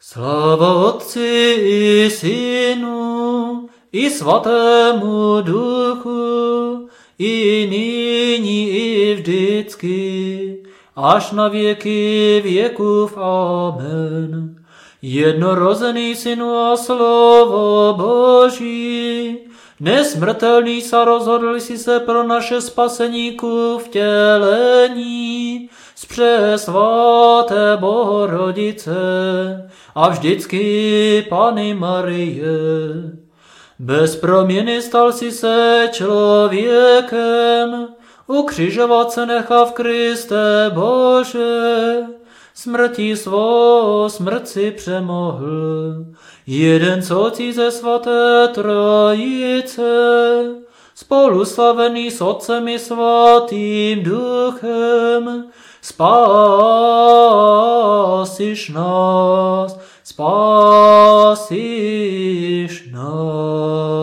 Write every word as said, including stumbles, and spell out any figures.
Sláva Otci i Synu, i Svatému Duchu, i nyní, i vždycky, až na věky věkův. Amen. Jednorozený Synu a Slovo Boží, nesmrtelný sa rozhodl si se pro naše spasení ku vtělení z přesvaté Bohorodice a vždycky Panny Marie. Bez proměny stal si se člověkem, ukřižovat se nechá v Kriste Bože, smrtí svou smrt si přemohl. Jeden z Otcí ze svaté Trojice, spoluslavený s Otcem i svatým Duchem, spasiš nás, spasiš nás.